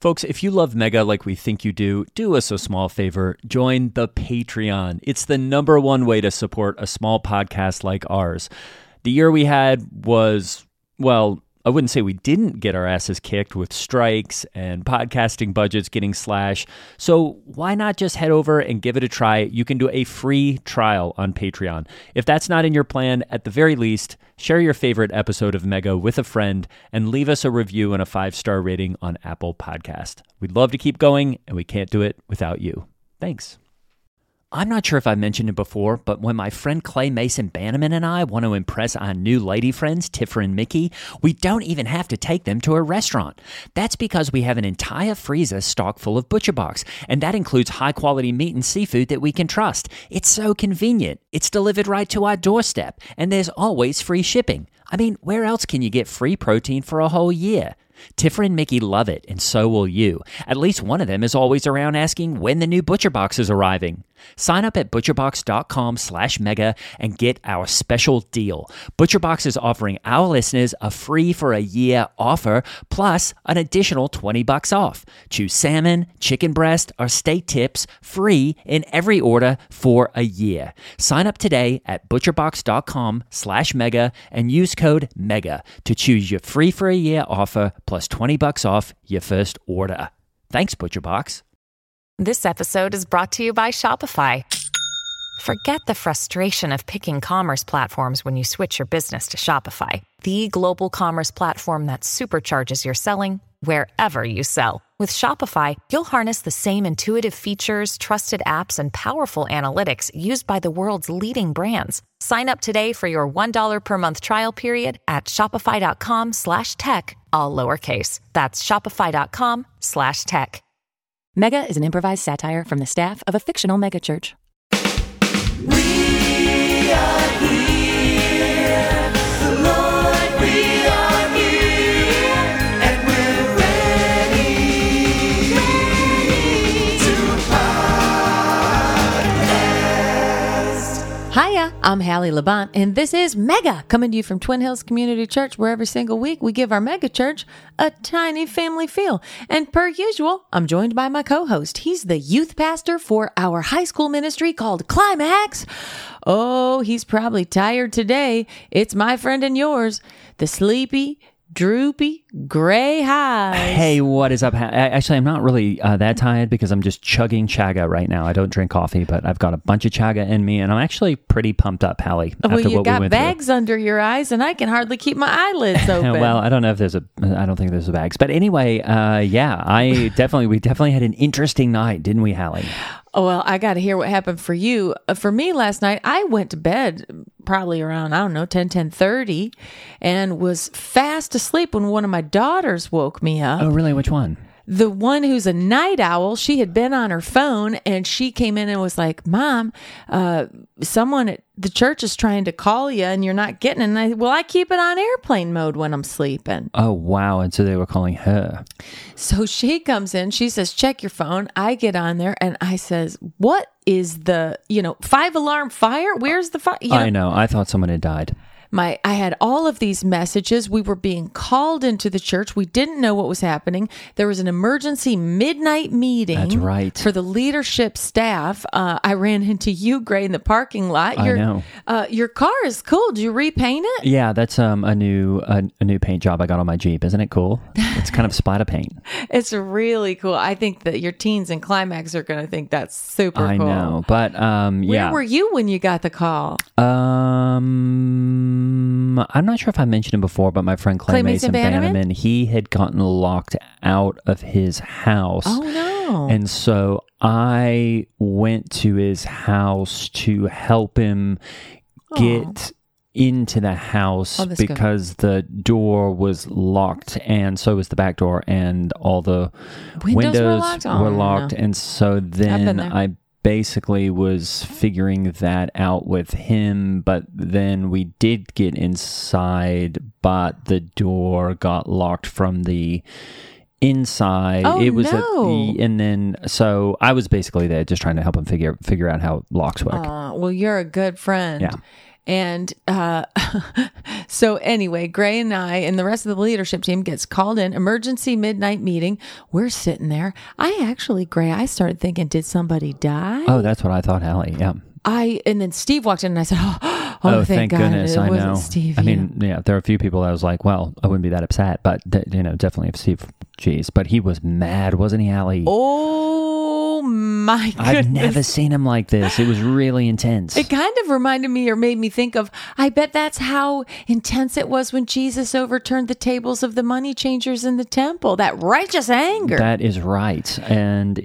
Folks, if you love Mega like we think you do us a small favor. Join the Patreon. It's the number one way to support a small podcast like ours. The year we had was, well, I wouldn't say we didn't get our asses kicked with strikes and podcasting budgets getting slashed. So why not just head over and give it a try? You can do a free trial on Patreon. If that's not in your plan, at the very least, share your favorite episode of Mega with a friend and leave us a review and a 5-star rating on Apple Podcast. We'd love to keep going, and we can't do it without you. Thanks. I'm not sure if I mentioned it before, but when my friend Clay Mason Bannerman and I want to impress our new lady friends, Tiffer and Mickey, we don't even have to take them to a restaurant. That's because we have an entire freezer stocked full of ButcherBox, and that includes high-quality meat and seafood that we can trust. It's so convenient. It's delivered right to our doorstep, and there's always free shipping. I mean, where else can you get free protein for a whole year? Tiffer and Mickey love it, and so will you. At least one of them is always around asking when the new ButcherBox is arriving. Sign up at butcherbox.com/mega and get our special deal. ButcherBox is offering our listeners a free for a year offer plus an additional $20 off. Choose salmon, chicken breast, or steak tips free in every order for a year. Sign up today at butcherbox.com/mega and use code MEGA to choose your free for a year offer plus $20 off your first order. Thanks, ButcherBox. This episode is brought to you by Shopify. Forget the frustration of picking commerce platforms when you switch your business to Shopify, the global commerce platform that supercharges your selling wherever you sell. With Shopify, you'll harness the same intuitive features, trusted apps, and powerful analytics used by the world's leading brands. Sign up today for your $1 per month trial period at shopify.com/tech, all lowercase. That's shopify.com/tech. Mega is an improvised satire from the staff of a fictional megachurch. We are here, the Lord, we are here, and we're ready to podcast. Hiya, I'm Hallie Labont, and this is Mega, coming to you from Twin Hills Community Church, where every single week we give our mega church a tiny family feel. And per usual, I'm joined by my co-host. He's the youth pastor for our high school ministry called Climax. Oh, he's probably tired today. It's my friend and yours, the sleepy, droopy, gray highs. Hey, what is up? Actually, I'm not really that tired because I'm just chugging chaga right now. I don't drink coffee, but I've got a bunch of chaga in me, and I'm actually pretty pumped up, Hallie. Well, you got bags under your eyes, and I can hardly keep my eyelids open. Well, I don't know if I don't think there's a bags. But anyway, yeah, we definitely had an interesting night, didn't we, Hallie? Oh, well, I got to hear what happened for you. For me last night, I went to bed probably around, 10:30, and was fast asleep when one of my daughters woke me up. Oh, really? Which one? The one who's a night owl. She had been on her phone, and she came in and was like, Mom, someone at the church is trying to call you, and you're not getting it. And I keep it on airplane mode when I'm sleeping. Oh, wow. And so they were calling her. So she comes in, she says, check your phone. I get on there, and I says, what is the, 5-alarm fire? Where's the fire? I know. I thought someone had died. I had all of these messages. We were being called into the church. We didn't know what was happening. There was an emergency midnight meeting. That's right. For the leadership staff. I ran into you, Gray, in the parking lot. I know. Your car is cool. Did you repaint it? Yeah, that's a new paint job I got on my Jeep. Isn't it cool? It's kind of splatter paint. It's really cool. I think that your teens in Climax are going to think that's super cool. I know, but yeah. Where were you when you got the call? I'm not sure if I mentioned him before, but my friend Clay Mason Bannerman, he had gotten locked out of his house. Oh, no. And so I went to his house to help him get into the house because the door was locked, and so was the back door, and all the windows were locked. No. And so then I basically was figuring that out with him, but then we did get inside, but the door got locked from the inside. Oh, it was no. And then so I was basically there just trying to help him figure out how locks work. Well, you're a good friend. Yeah. And so anyway, Gray and I and the rest of the leadership team gets called in, emergency midnight meeting. We're sitting there. Gray, I started thinking, did somebody die? Oh, that's what I thought, Hallie. Yeah. And then Steve walked in and I said, oh, thank God, goodness. it I wasn't know. Steve. I mean, yeah, there are a few people that I was like, well, I wouldn't be that upset, but definitely if Steve, geez, but he was mad, wasn't he, Hallie? Oh my goodness. I've never seen him like this. It was really intense. It kind of reminded me or made me think of, I bet that's how intense it was when Jesus overturned the tables of the money changers in the temple. That righteous anger. That is right. And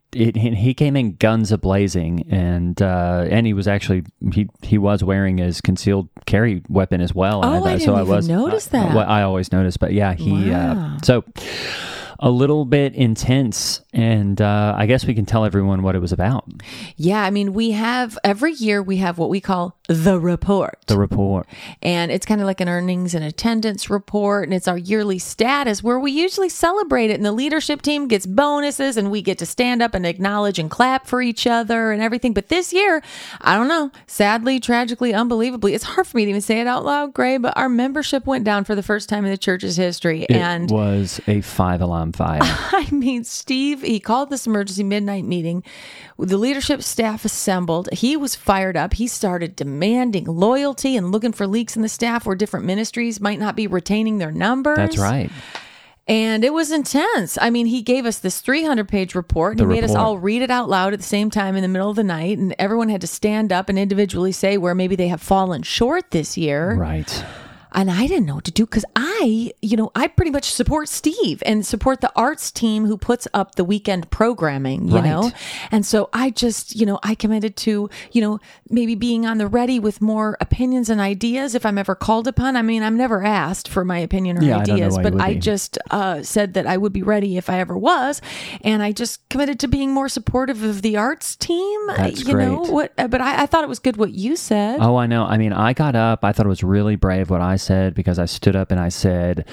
he came in guns a-blazing, and he was actually he was wearing his concealed carry weapon as well. Oh, I didn't even notice that. I always noticed, but yeah, Wow. So a little bit intense, and I guess we can tell everyone what it was about. Yeah, I mean, every year we have what we call the report. The report. And it's kind of like an earnings and attendance report. And it's our yearly status where we usually celebrate it. And the leadership team gets bonuses and we get to stand up and acknowledge and clap for each other and everything. But this year, I don't know, sadly, tragically, unbelievably, it's hard for me to even say it out loud, Gray, but our membership went down for the first time in the church's history. It was a 5-alarm fire. I mean, Steve, he called this emergency midnight meeting. The leadership staff assembled. He was fired up. He started demanding loyalty and looking for leaks in the staff where different ministries might not be retaining their numbers. That's right. And it was intense. I mean, he gave us this 300-page report. And he made us all read it out loud at the same time in the middle of the night. And everyone had to stand up and individually say where maybe they have fallen short this year. Right. And I didn't know what to do because I pretty much support Steve and support the arts team who puts up the weekend programming, you know? And so I just, I committed to, maybe being on the ready with more opinions and ideas if I'm ever called upon. I mean, I'm never asked for my opinion or ideas, but I just said that I would be ready if I ever was. And I just committed to being more supportive of the arts team. That's great. But I thought it was good what you said. Oh, I know. I mean, I got up. I thought it was really brave what I said, because I stood up and I said,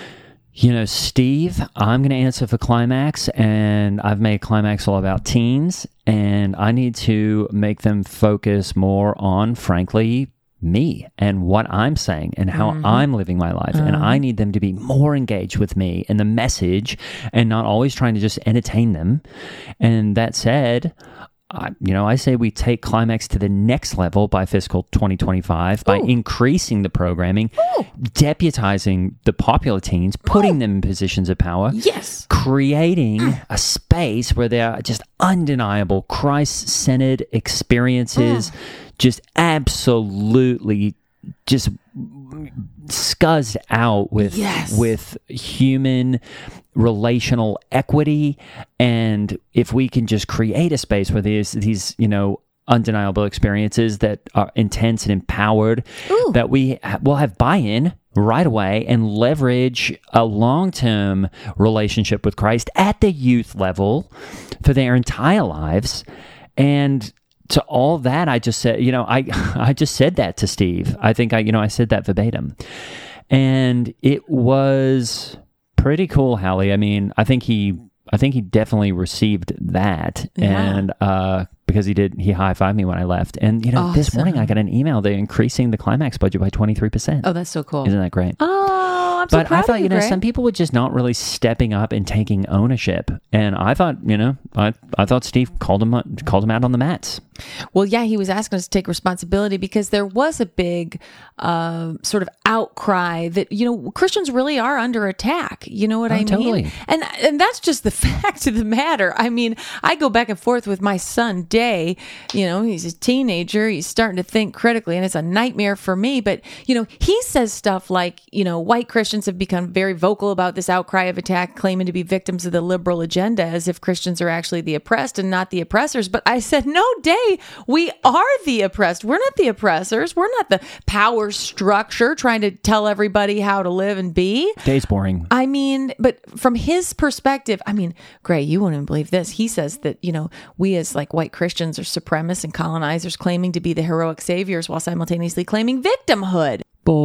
Steve, I'm going to answer for Climax, and I've made Climax all about teens, and I need to make them focus more on, frankly, me and what I'm saying and how I'm living my life. And I need them to be more engaged with me and the message and not always trying to just entertain them. And that said, I say we take Climax to the next level by fiscal 2025 by increasing the programming, deputizing the popular teens, putting them in positions of power, creating a space where there are just undeniable Christ-centered experiences, just absolutely just scuzzed out with human relational equity. And if we can just create a space where there's these undeniable experiences that are intense and empowered, that we will have buy-in right away and leverage a long-term relationship with Christ at the youth level for their entire lives. And to all that, I just said, I just said that to Steve. I think I said that verbatim. And it was pretty cool, Hallie. I mean, I think he definitely received that. And because he high-fived me when I left. And this morning I got an email, they're increasing the Climax budget by 23%. Oh, that's so cool. Isn't that great? Oh, I'm so proud of you. But I thought, Greg. some people were just not really stepping up and taking ownership. And I thought, I thought Steve called him out on the mats. Well, yeah, he was asking us to take responsibility because there was a big sort of outcry that, Christians really are under attack. You know what I mean? Totally. And that's just the fact of the matter. I mean, I go back and forth with my son, Day. He's a teenager. He's starting to think critically, and it's a nightmare for me. But, he says stuff like, white Christians have become very vocal about this outcry of attack, claiming to be victims of the liberal agenda, as if Christians are actually the oppressed and not the oppressors. But I said, no, Day. We are the oppressed. We're not the oppressors. We're not the power structure trying to tell everybody how to live and be. Day's boring. I mean, but from his perspective, Gray, you wouldn't believe this. He says that, we as like white Christians are supremacists and colonizers claiming to be the heroic saviors while simultaneously claiming victimhood. Boring.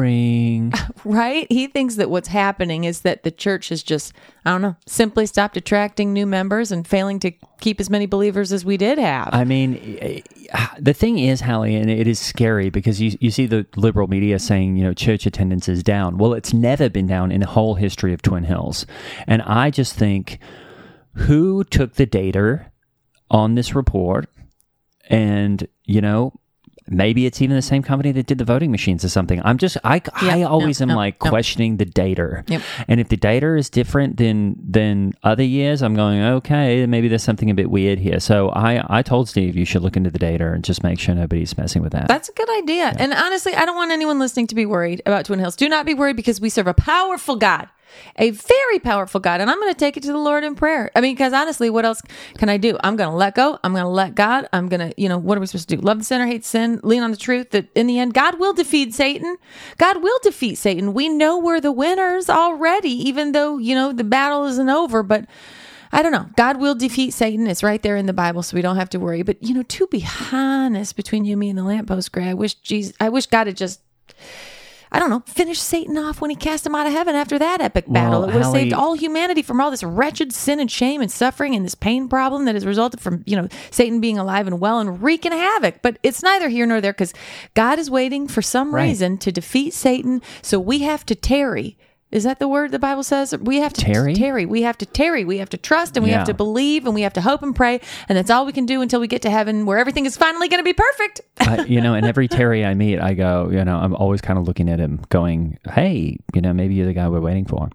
boring. Right? He thinks that what's happening is that the church has just, I don't know, simply stopped attracting new members and failing to keep as many believers as we did have. I mean, the thing is, Hallie, and it is scary because you see the liberal media saying, church attendance is down. Well, it's never been down in the whole history of Twin Hills. And I just think, who took the data on this report? And, maybe it's even the same company that did the voting machines or something. I always am questioning the data. Yep. And if the data is different than other years, I'm going, okay, maybe there's something a bit weird here. So I told Steve you should look into the data and just make sure nobody's messing with that. That's a good idea. Yeah. And honestly, I don't want anyone listening to be worried about Twin Hills. Do not be worried because we serve a powerful God. A very powerful God. And I'm going to take it to the Lord in prayer. I mean, because honestly, what else can I do? I'm going to let go. I'm going to let God. I'm going to, what are we supposed to do? Love the sinner, hate sin, lean on the truth that in the end, God will defeat Satan. God will defeat Satan. We know we're the winners already, even though, the battle isn't over. But I don't know. God will defeat Satan. It's right there in the Bible, so we don't have to worry. But, to be honest, between you, me, and the lamppost, Gray, I wish God had just, I don't know, finish Satan off when he cast him out of heaven after that epic battle. It would have saved all humanity from all this wretched sin and shame and suffering and this pain problem that has resulted from, Satan being alive and well and wreaking havoc. But it's neither here nor there because God is waiting for some reason to defeat Satan. So we have to tarry. Is that the word the Bible says? We have to tarry. We have to tarry. We have to trust and we have to believe and we have to hope and pray. And that's all we can do until we get to heaven where everything is finally going to be perfect. And every Terry I meet, I go, I'm always kind of looking at him going, hey, maybe you're the guy we're waiting for.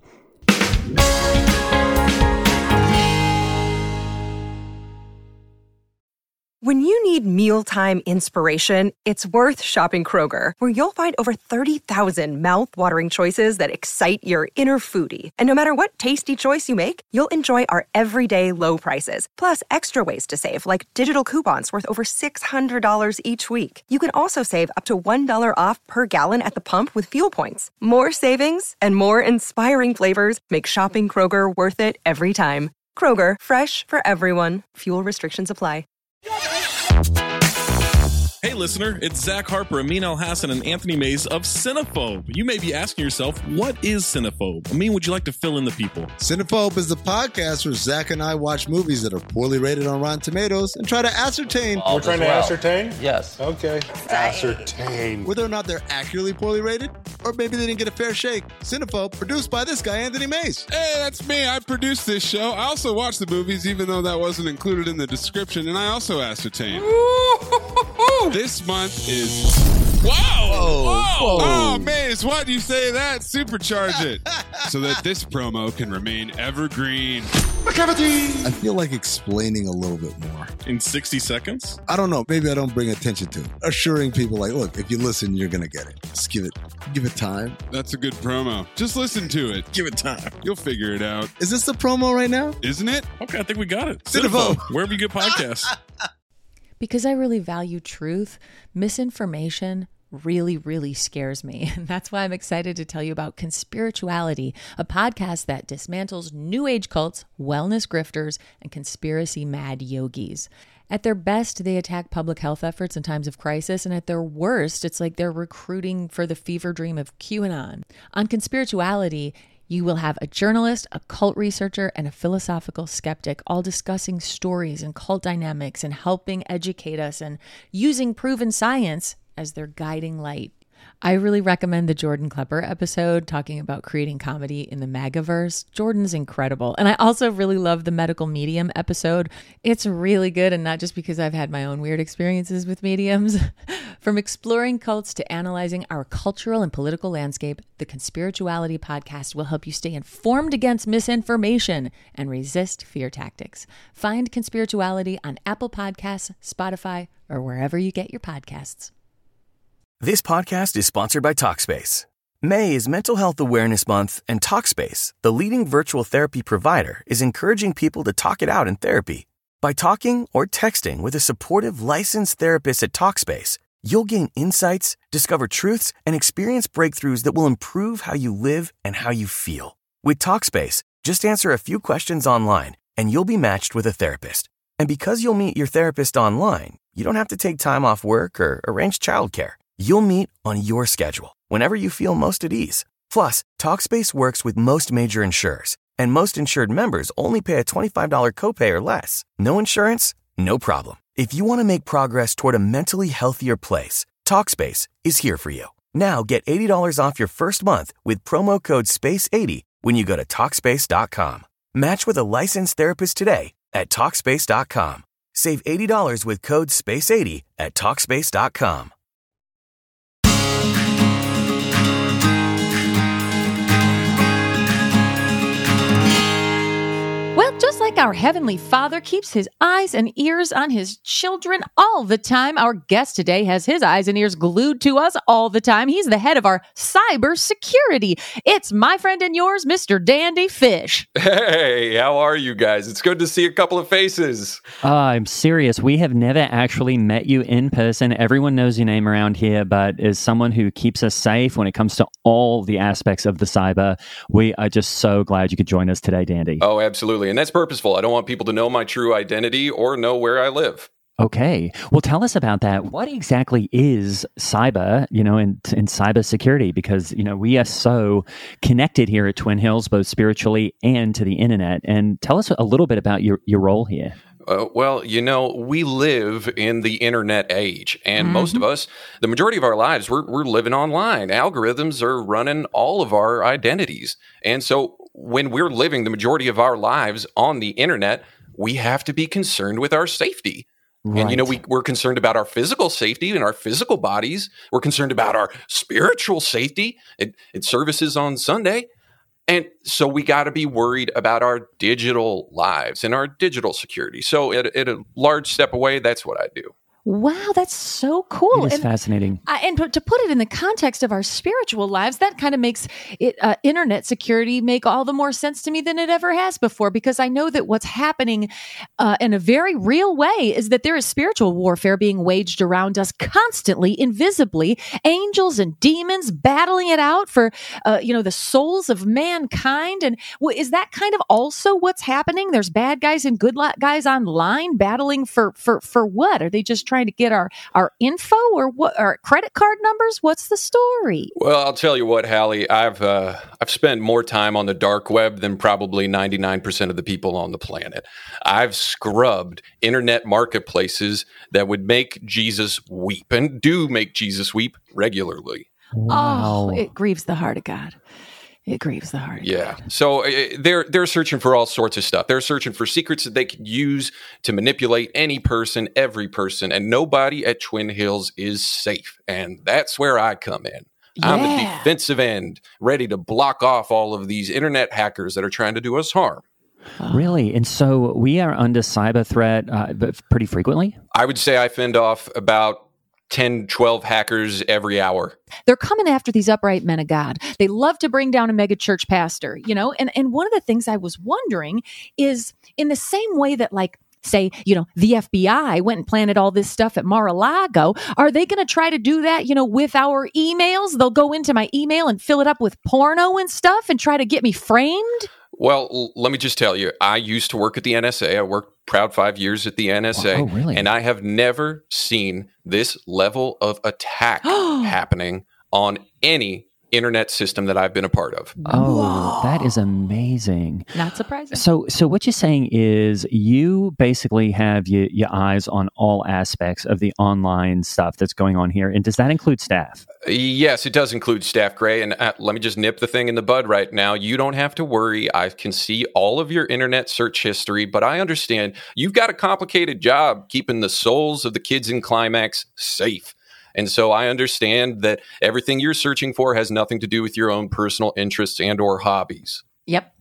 When you need mealtime inspiration, it's worth shopping Kroger, where you'll find over 30,000 mouth-watering choices that excite your inner foodie. And no matter what tasty choice you make, you'll enjoy our everyday low prices, plus extra ways to save, like digital coupons worth over $600 each week. You can also save up to $1 off per gallon at the pump with fuel points. More savings and more inspiring flavors make shopping Kroger worth it every time. Kroger, fresh for everyone. Fuel restrictions apply. Hey listener, it's Zach Harper, Amin Elhassan, and Anthony Mays of Cinephobe. You may be asking yourself, what is Cinephobe? Amin, would you like to fill in the people? Cinephobe is the podcast where Zach and I watch movies that are poorly rated on Rotten Tomatoes and try to ascertain... We're trying to ascertain? Yes. Okay. Ascertain. Whether or not they're accurately poorly rated, or maybe they didn't get a fair shake. Cinephobe, produced by this guy, Anthony Mays. Hey, that's me. I produced this show. I also watch the movies, even though that wasn't included in the description, and I also ascertain. This month is... Whoa! Oh, Maze, why do you say that? Supercharge it so that this promo can remain evergreen. I feel like explaining a little bit more. In 60 seconds? I don't know. Maybe I don't bring attention to it. Assuring people like, look, if you listen, you're going to get it. Just give it time. That's a good promo. Just listen to it. Give it time. You'll figure it out. Is this the promo right now? Isn't it? Okay, I think we got it. Cinephobe. Wherever you get podcasts. Because I really value truth, misinformation really, really scares me. And that's why I'm excited to tell you about Conspirituality, a podcast that dismantles New Age cults, wellness grifters, and conspiracy mad yogis. At their best, they attack public health efforts in times of crisis, and at their worst, it's like they're recruiting for the fever dream of QAnon. On Conspirituality, you will have a journalist, a cult researcher, and a philosophical skeptic all discussing stories and cult dynamics and helping educate us and using proven science as their guiding light. I really recommend the Jordan Klepper episode talking about creating comedy in the MAGAverse. Jordan's incredible. And I also really love the medical medium episode. It's really good, and not just because I've had my own weird experiences with mediums. From exploring cults to analyzing our cultural and political landscape, the Conspirituality podcast will help you stay informed against misinformation and resist fear tactics. Find Conspirituality on Apple Podcasts, Spotify, or wherever you get your podcasts. This podcast is sponsored by Talkspace. May is Mental Health Awareness Month, and Talkspace, the leading virtual therapy provider, is encouraging people to talk it out in therapy. By talking or texting with a supportive licensed therapist at Talkspace, you'll gain insights, discover truths, and experience breakthroughs that will improve how you live and how you feel. With Talkspace, just answer a few questions online, and you'll be matched with a therapist. And because you'll meet your therapist online, you don't have to take time off work or arrange childcare. You'll meet on your schedule. whenever you feel most at ease. Plus, Talkspace works with most major insurers, and most insured members only pay a $25 copay or less. No insurance? No problem. If you want to make progress toward a mentally healthier place, Talkspace is here for you. Now get $80 off your first month with promo code SPACE80 when you go to Talkspace.com. Match with a licensed therapist today at Talkspace.com. Save $80 with code SPACE80 at Talkspace.com. Well, just like our Heavenly Father keeps his eyes and ears on his children all the time, our guest today has his eyes and ears glued to us all the time. He's the head of our cyber security. It's my friend and yours, Mr. Dandy Fish. Hey, how are you guys? It's good to see a couple of faces. I'm serious. We have never actually met you in person. Everyone knows your name around here, but as someone who keeps us safe when it comes to all the aspects of the cyber, we are just so glad you could join us today, Dandy. Oh, absolutely. And that's purposeful. I don't want people to know my true identity or know where I live. Okay. Well, tell us about that. What exactly is cyber, in cybersecurity? Because, we are so connected here at Twin Hills, both spiritually and to the internet. And tell us a little bit about your role here. Well, we live in the internet age, and most of us, the majority of our lives, we're living online. Algorithms are running all of our identities. And so when we're living the majority of our lives on the internet, we have to be concerned with our safety. Right. And, we're concerned about our physical safety and our physical bodies. We're concerned about our spiritual safety. It services on Sunday. And so we got to be worried about our digital lives and our digital security. So at a large step away, that's what I do. Wow, that's so cool. It is fascinating. And to put it in the context of our spiritual lives, that kind of makes it internet security make all the more sense to me than it ever has before, because I know that what's happening in a very real way is that there is spiritual warfare being waged around us constantly, invisibly, angels and demons battling it out for, the souls of mankind. And is that kind of also what's happening? There's bad guys and good guys online battling for what? Are they just trying to get our info or what? Our credit card numbers? What's the story? Well, I'll tell you what, Hallie. I've spent more time on the dark web than probably 99% of the people on the planet. I've scrubbed internet marketplaces that would make Jesus weep and do make Jesus weep regularly. Wow. Oh, it grieves the heart of God. It grieves the heart. Yeah. So they're searching for all sorts of stuff. They're searching for secrets that they can use to manipulate any person, every person, and nobody at Twin Hills is safe. And that's where I come in. Yeah. I'm the defensive end, ready to block off all of these internet hackers that are trying to do us harm. Really? And so we are under cyber threat pretty frequently? I would say I fend off about 10, 12 hackers every hour. They're coming after these upright men of God. They love to bring down a mega church pastor, and one of the things I was wondering is in the same way that say, the FBI went and planted all this stuff at Mar-a-Lago. Are they going to try to do that, with our emails? They'll go into my email and fill it up with porno and stuff and try to get me framed? Well, let me just tell you, I used to work at the NSA. I worked proud 5 years at the NSA. Oh, really? And I have never seen this level of attack happening on any internet system that I've been a part of. Oh, whoa. That is amazing. Not surprising. So what you're saying is you basically have your eyes on all aspects of the online stuff that's going on here. And does that include staff? Yes, it does include staff, Gray. And let me just nip the thing in the bud right now. You don't have to worry. I can see all of your internet search history, but I understand you've got a complicated job keeping the souls of the kids in Climax safe. And so I understand that everything you're searching for has nothing to do with your own personal interests and or hobbies. Yep.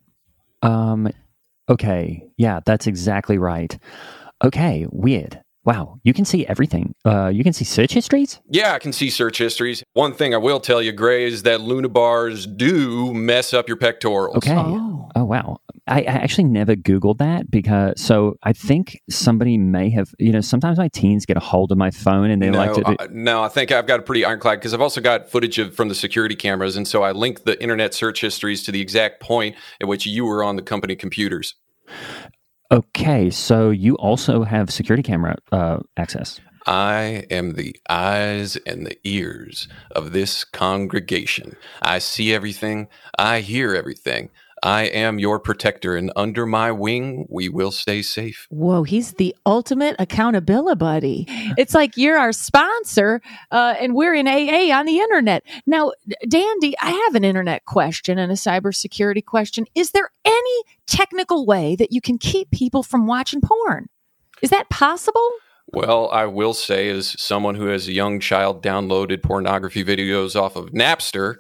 Okay. Yeah, that's exactly right. Okay. Weird. Wow. You can see everything. You can see search histories? Yeah, I can see search histories. One thing I will tell you, Gray, is that Lunabars do mess up your pectorals. Okay. Oh wow. I actually never Googled that so I think somebody may have, sometimes my teens get a hold of my phone and they like to... No, I think I've got a pretty ironclad because I've also got footage from the security cameras. And so I link the internet search histories to the exact point at which you were on the company computers. Okay, so you also have security camera access. I am the eyes and the ears of this congregation. I see everything. I hear everything. I am your protector, and under my wing, we will stay safe. Whoa, he's the ultimate accountability buddy. It's like you're our sponsor, and we're in AA on the internet. Now, Dandy, I have an internet question and a cybersecurity question. Is there any technical way that you can keep people from watching porn? Is that possible? Well, I will say, as someone who has a young child downloaded pornography videos off of Napster,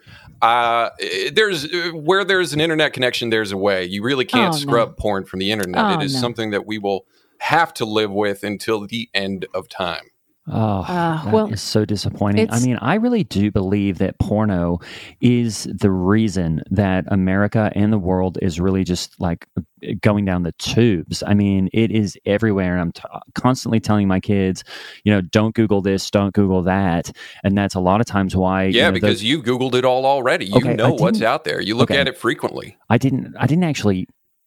where there's an internet connection, there's a way. You really can't scrub porn from the internet. It is something that we will have to live with until the end of time. Oh, that is so disappointing. I mean, I really do believe that porno is the reason that America and the world is really just like going down the tubes. I mean, it is everywhere. And I'm constantly telling my kids, don't Google this, don't Google that. And that's a lot of times why. Yeah, because you Googled it all already. You know what's out there. You look at it frequently. I didn't actually.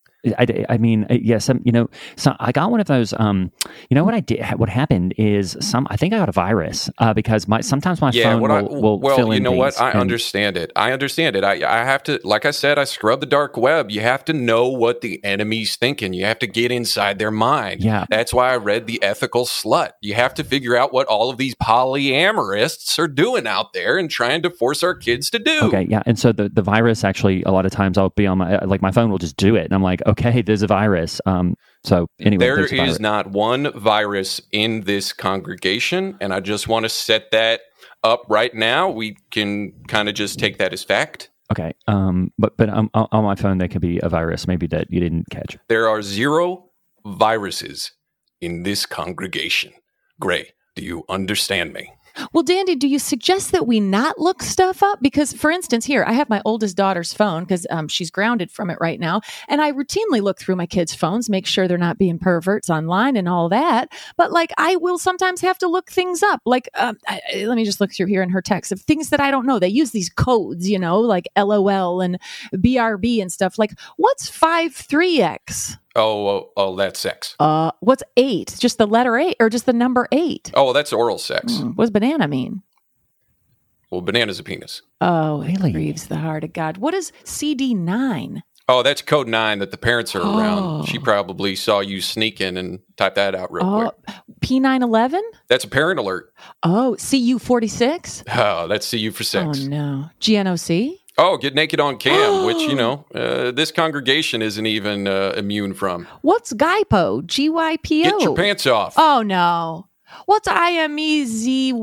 I mean, yes, so I got one of those, what I did, what happened is I think I got a virus, because sometimes my phone will fill in things. I understand it. I have to, like I said, I scrub the dark web. You have to know what the enemy's thinking. You have to get inside their mind. Yeah. That's why I read The Ethical Slut. You have to figure out what all of these polyamorists are doing out there and trying to force our kids to do. Okay. Yeah. And so the virus actually, a lot of times I'll be on my phone will just do it. And I'm like, okay, there's a virus. So anyway, there is not one virus in this congregation, and I just want to set that up right now. We can kind of just take that as fact. Okay. But on my phone there could be a virus maybe that you didn't catch. There are 0 viruses in this congregation. Gray, do you understand me? Well, Dandy, do you suggest that we not look stuff up? Because, for instance, here, I have my oldest daughter's phone because she's grounded from it right now. And I routinely look through my kids' phones, make sure they're not being perverts online and all that. But, I will sometimes have to look things up. Let me just look through here in her text of things that I don't know. They use these codes, like LOL and BRB and stuff. What's 53X? Oh, that's sex. What's 8? Just the letter 8 or just the number 8? Oh, that's oral sex. What does banana mean? Well, banana's a penis. Oh, it grieves the heart of God. What is CD9? Oh, that's code 9 that the parents are around. She probably saw you sneaking and typed that out real quick. P911? That's a parent alert. Oh, CU46? Oh, that's CU for sex. Oh, no. GNOC? Oh, get naked on cam, which, this congregation isn't even immune from. What's GYPO? GYPO? Get your pants off. Oh, no. What's IMEZYRU?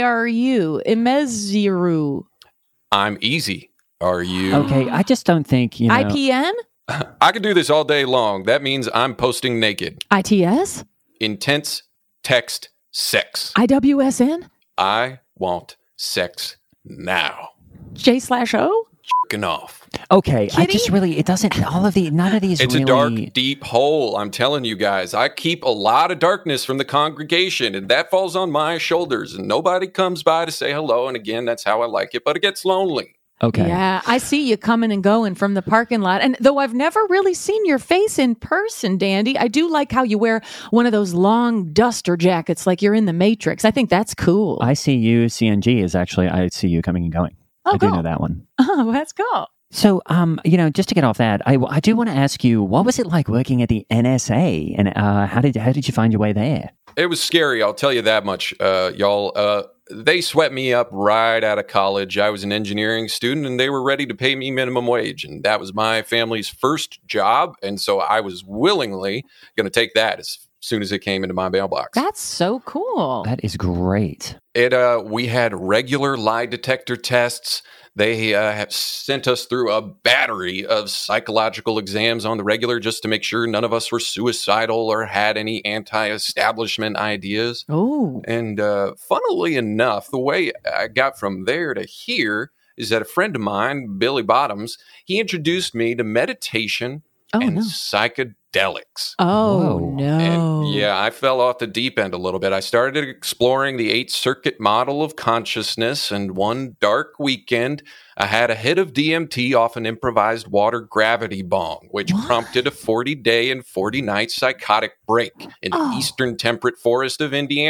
Imeziru? I'm easy. Are you? Okay, I just don't think, IPN? I could do this all day long. That means I'm posting naked. ITS? Intense text sex. IWSN? I want sex now. J/O? Jerking off. Okay, Kitty? I just really, it doesn't, none of these It's really... a dark, deep hole, I'm telling you guys. I keep a lot of darkness from the congregation, and that falls on my shoulders, and nobody comes by to say hello, and again, that's how I like it, but it gets lonely. Okay. Yeah, I see you coming and going from the parking lot. And though I've never really seen your face in person, Dandy, I do like how you wear one of those long duster jackets like you're in the Matrix. I think that's cool. I see you, CNG is actually, I see you coming and going. Oh, I do know that one. Oh, that's cool. So, just to get off that, I do want to ask you, what was it like working at the NSA, and how did you find your way there? It was scary, I'll tell you that much, y'all. They swept me up right out of college. I was an engineering student, and they were ready to pay me minimum wage, and that was my family's first job, and so I was willingly going to take that as soon as it came into my mailbox. That's so cool. That is great. We had regular lie detector tests. They have sent us through a battery of psychological exams on the regular just to make sure none of us were suicidal or had any anti-establishment ideas. Oh. And funnily enough, the way I got from there to here is that a friend of mine, Billy Bottoms, he introduced me to meditation and psychedelics. Oh, no. And yeah, I fell off the deep end a little bit. I started exploring the 8-circuit model of consciousness, and one dark weekend, I had a hit of DMT off an improvised water gravity bong, which prompted a 40-day and 40-night psychotic break in the eastern temperate forest of Indiana.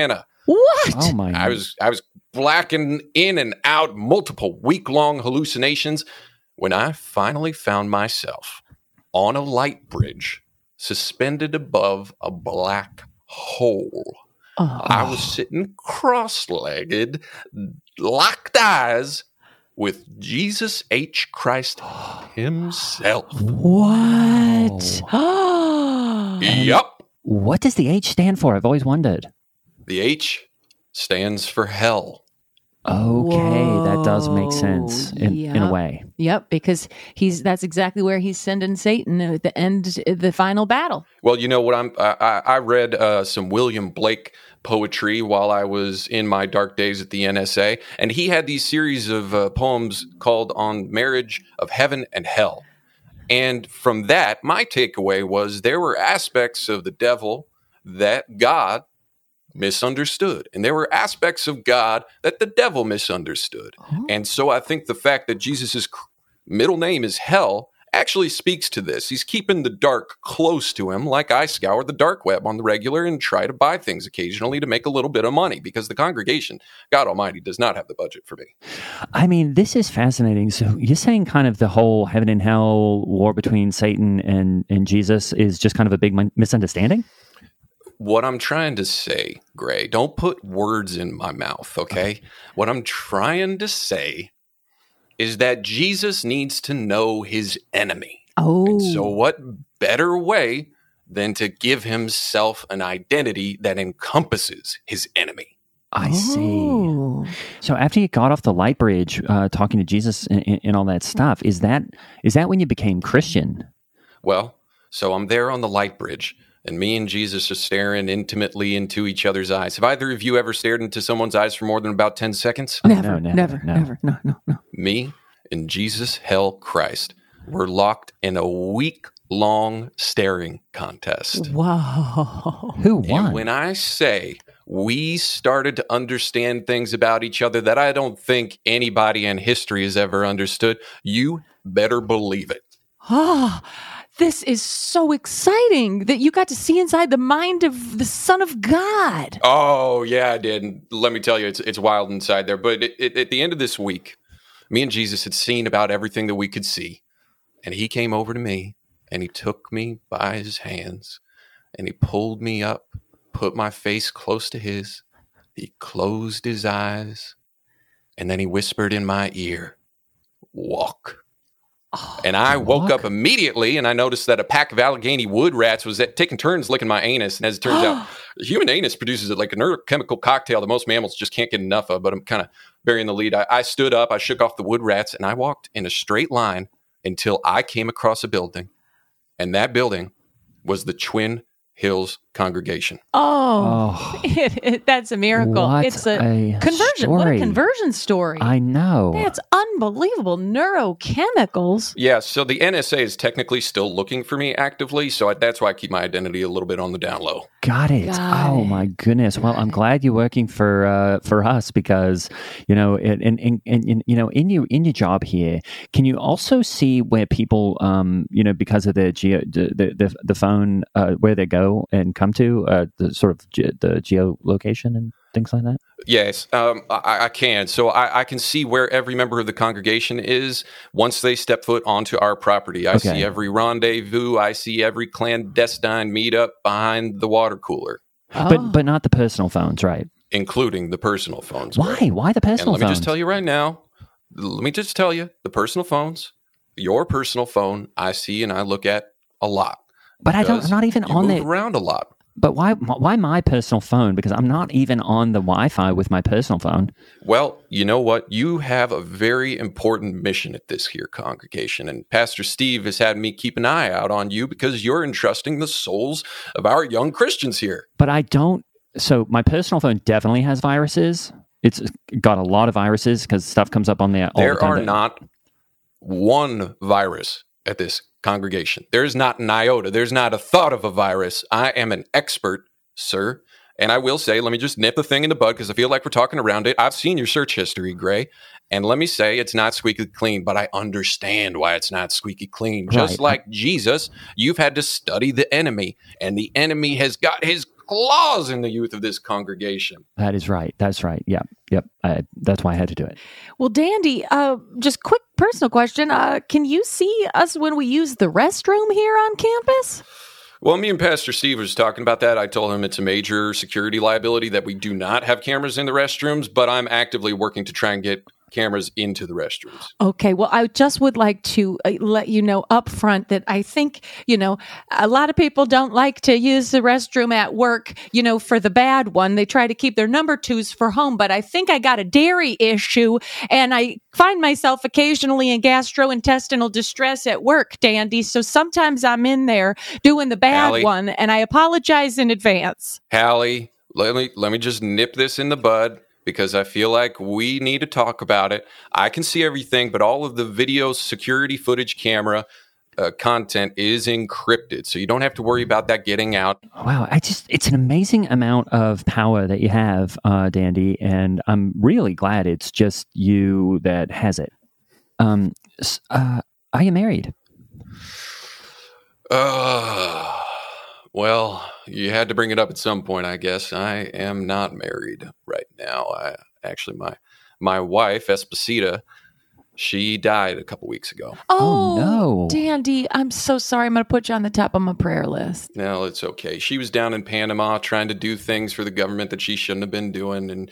What? Oh my! I was blacking in and out, multiple week-long hallucinations, when I finally found myself on a light bridge, suspended above a black hole. I was sitting cross-legged, locked eyes, with Jesus H. Christ himself. What? Yup. What does the H stand for? I've always wondered. The H stands for hell. Okay, that does make sense in a Yep. way. Yep, because that's exactly where he's sending Satan at the end, the final battle. Well, you know what? I read some William Blake poetry while I was in my dark days at the NSA, and he had these series of poems called "On Marriage of Heaven and Hell." And from that, my takeaway was there were aspects of the devil that God misunderstood, and there were aspects of God that the devil misunderstood. And so I think the fact that Jesus' middle name is Hell actually speaks to this. He's keeping the dark close to him, like I scour the dark web on the regular and try to buy things occasionally to make a little bit of money, because the congregation, God Almighty, does not have the budget for me. I mean, this is fascinating. So you're saying kind of the whole heaven and hell war between Satan and Jesus is just kind of a big misunderstanding? What I'm trying to say, Gray, don't put words in my mouth, okay? What I'm trying to say is that Jesus needs to know his enemy. Oh. And so what better way than to give himself an identity that encompasses his enemy? I see. So after you got off the light bridge, talking to Jesus and all that stuff, is that when you became Christian? Well, so I'm there on the light bridge, and me and Jesus are staring intimately into each other's eyes. Have either of you ever stared into someone's eyes for more than about 10 seconds? Never. No. Me and Jesus, hell, Christ, were locked in a week-long staring contest. Wow. Who won? And when I say we started to understand things about each other that I don't think anybody in history has ever understood, you better believe it. Oh, this is so exciting that you got to see inside the mind of the Son of God. Oh, yeah, I did. And let me tell you, it's wild inside there. But at the end of this week, me and Jesus had seen about everything that we could see. And he came over to me, and he took me by his hands, and he pulled me up, put my face close to his. He closed his eyes, and then he whispered in my ear, "Walk." And I woke up immediately, and I noticed that a pack of Allegheny wood rats was taking turns licking my anus. And as it turns out, the human anus produces like a neurochemical cocktail that most mammals just can't get enough of. But I'm kind of burying the lead. I stood up, I shook off the wood rats, and I walked in a straight line until I came across a building. And that building was the Twin Hills Congregation. Oh. That's a miracle. What It's a conversion. story. What a conversion story. I know. That's unbelievable. Neurochemicals. Yeah, so the NSA is technically still looking for me actively, so that's why I keep my identity a little bit on the down low. Got it. Oh my goodness. Well, I'm glad you're working for us, because in your job here, can you also see where people because of their the phone where they go and come to the sort of the geolocation and things like that? Yes, I can. So I can see where every member of the congregation is once they step foot onto our property. I see every rendezvous. I see every clandestine meetup behind the water cooler. But not the personal phones, right? Including the personal phones. Why? Right? Why the personal and phones? Let me just tell you right now. The personal phones, your personal phone, I see and I look at a lot. But I'm not even on move around a lot. But why my personal phone? Because I'm not even on the Wi-Fi with my personal phone. Well, you know what? You have a very important mission at this here congregation. And Pastor Steve has had me keep an eye out on you because you're entrusting the souls of our young Christians here. But I don't. So my personal phone definitely has viruses. It's got a lot of viruses because stuff comes up on there all the time. There are not one virus at this congregation. There's not an iota. There's not a thought of a virus. I am an expert, sir. And I will say, let me just nip the thing in the bud because I feel like we're talking around it. I've seen your search history, Gray. And let me say, it's not squeaky clean, but I understand why it's not squeaky clean. Just like Jesus, you've had to study the enemy. And the enemy has got his claws in the youth of this congregation. That is right. That's right. Yep. That's why I had to do it. Well, Dandy, just quick personal question. Can you see us when we use the restroom here on campus? Well, me and Pastor Steve was talking about that. I told him it's a major security liability that we do not have cameras in the restrooms, but I'm actively working to try and get cameras into the restrooms. Okay, well, I just would like to let you know up front that I think, a lot of people don't like to use the restroom at work, for the bad one. They try to keep their number twos for home, but I think I got a dairy issue, and I find myself occasionally in gastrointestinal distress at work, Dandy, so sometimes I'm in there doing the bad Hallie. one, and I apologize in advance. Hallie, let me just nip this in the bud, because I feel like we need to talk about it. I can see everything, but all of the video security footage camera content is encrypted, so you don't have to worry about that getting out. Wow, it's an amazing amount of power that you have, Dandy, and I'm really glad it's just you that has it. Are you married? Well, you had to bring it up at some point, I guess. I am not married right now. My wife, Esposita, she died a couple weeks ago. Oh, no. Dandy, I'm so sorry. I'm going to put you on the top of my prayer list. No, it's okay. She was down in Panama trying to do things for the government that she shouldn't have been doing. And,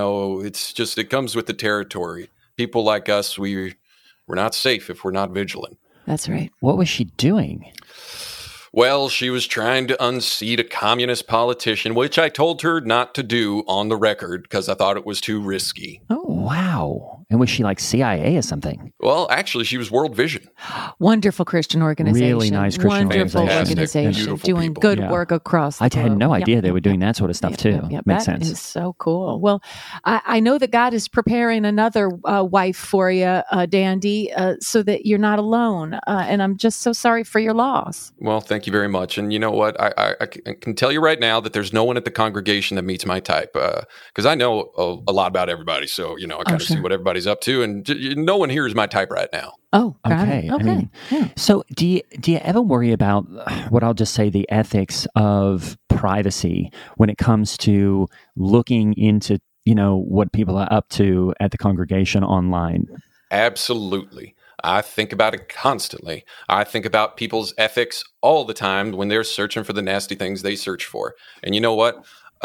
it comes with the territory. People like us, we're not safe if we're not vigilant. That's right. What was she doing? Well, she was trying to unseat a communist politician, which I told her not to do on the record because I thought it was too risky. Oh, wow. And was she like CIA or something? Well, actually, she was World Vision. Wonderful Christian organization. Really nice Christian Wonderful organization. organization. Doing people. good Yeah. work across the I had globe. no idea Yep, they were yep, doing yep. that sort of stuff Yep, too. yep, yep. Makes That sense. is so cool. Well, I know that God is preparing another wife for you, Dandy, so that you're not alone. And I'm just so sorry for your loss. Well, thank you very much. And you know what? I can tell you right now that there's no one at the congregation that meets my type because I know a lot about everybody. So, I kind of see what everybody's up to. And no one here is my type right now. Oh, got Okay. it. Okay. Yeah. So do you ever worry about what I'll just say the ethics of privacy when it comes to looking into, what people are up to at the congregation online? Absolutely. I think about it constantly. I think about people's ethics all the time when they're searching for the nasty things they search for. And you know what?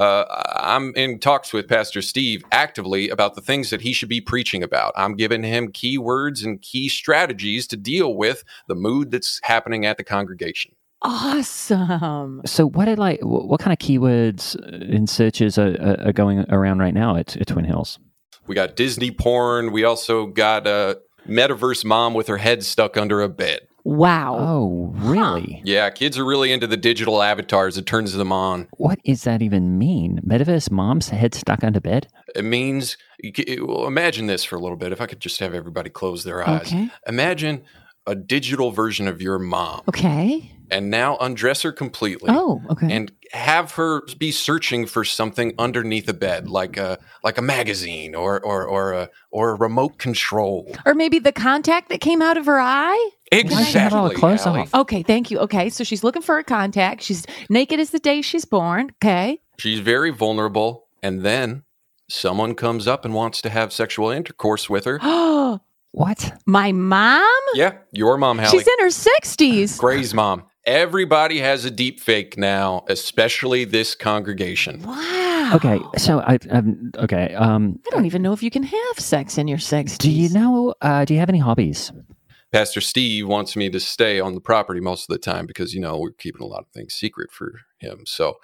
I'm in talks with Pastor Steve actively about the things that he should be preaching about. I'm giving him key words and key strategies to deal with the mood that's happening at the congregation. Awesome. So what kind of keywords and searches are going around right now at Twin Hills? We got Disney porn. We also got a metaverse mom with her head stuck under a bed. Wow. Oh, really? Yeah, kids are really into the digital avatars. It turns them on. What does that even mean? Metaverse mom's head stuck under bed? It means, well, imagine this for a little bit. If I could just have everybody close their eyes. Okay. Imagine a digital version of your mom. Okay. And now undress her completely. Oh, okay. And have her be searching for something underneath a bed, like a magazine or a remote control. Or maybe the contact that came out of her eye? Exactly. all the clothes Allie. off? Okay, thank you. Okay, so she's looking for a contact. She's naked as the day she's born. Okay. She's very vulnerable. And then someone comes up and wants to have sexual intercourse with her. What? My mom? Yeah, your mom, Hallie. She's in her 60s. Gray's mom. Everybody has a deep fake now, especially this congregation. Wow. Okay, so I don't even know if you can have sex in your 60s. do you know? Do you have any hobbies? Pastor Steve wants me to stay on the property most of the time because, we're keeping a lot of things secret for him. So,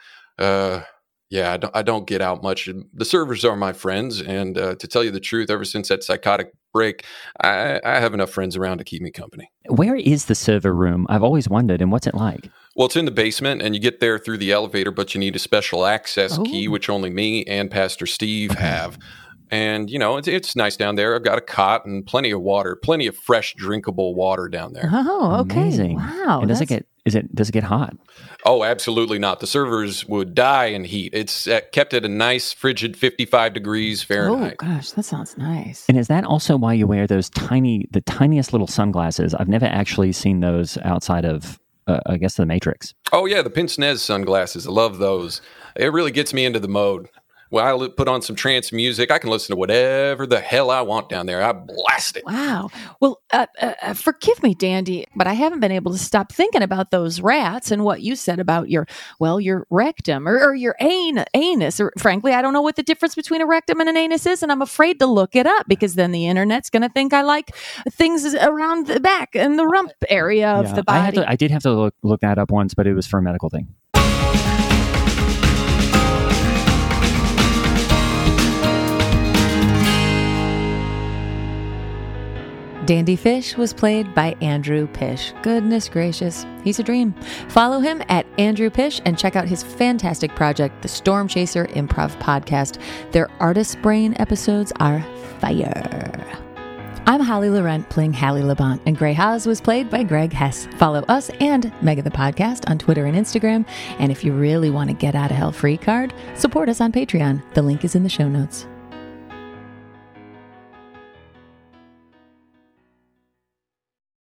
yeah, I don't get out much. The servers are my friends. And to tell you the truth, ever since that psychotic break, I have enough friends around to keep me company. Where is the server room? I've always wondered, and what's it like? Well, it's in the basement, and you get there through the elevator, but you need a special access key, which only me and Pastor Steve have. And, it's nice down there. I've got a cot and plenty of water, plenty of fresh, drinkable water down there. Oh, okay. Amazing. Wow. And does it get hot? Oh, absolutely not. The servers would die in heat. It's kept at a nice, frigid 55 degrees Fahrenheit. Oh, gosh, that sounds nice. And is that also why you wear the tiniest little sunglasses? I've never actually seen those outside of, I guess, the Matrix. Oh, yeah, the pince-nez sunglasses. I love those. it really gets me into the mode. Well, I put on some trance music. I can listen to whatever the hell I want down there. I blast it. Wow. Well, forgive me, Dandy, but I haven't been able to stop thinking about those rats and what you said about your rectum or your anus. Or frankly, I don't know what the difference between a rectum and an anus is, and I'm afraid to look it up because then the internet's going to think I like things around the back and the rump area of the body. I did have to look that up once, but it was for a medical thing. Dandy Fish was played by Andrew Pish. Goodness gracious, he's a dream. Follow him at Andrew Pish and check out his fantastic project, the Storm Chaser Improv Podcast. Their Artist Brain episodes are fire. I'm Holly Laurent playing Hallie Labont, and Grey Haas was played by Greg Hess. Follow us and Mega the Podcast on Twitter and Instagram. And if you really want to get out of hell free card, support us on Patreon. The link is in the show notes.